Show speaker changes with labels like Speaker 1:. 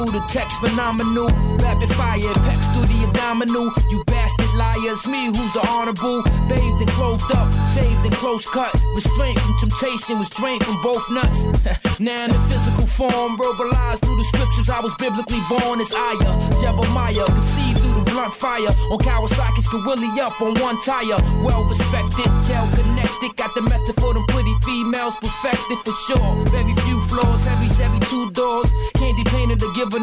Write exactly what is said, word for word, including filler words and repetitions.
Speaker 1: The text phenomenal, rapid fire, pecs through the abdominal. You bastard liars, me who's the honorable. Bathed and clothed up, shaved and close cut. Restraint from temptation was drained from both nuts. Now in the physical form, verbalized through the scriptures. I was biblically born as Aya, Jebemiah, conceived through the blunt fire. On Kawasaki's Kawili up on one tire. Well respected, gel connected. Got the method for them pretty females perfected for sure.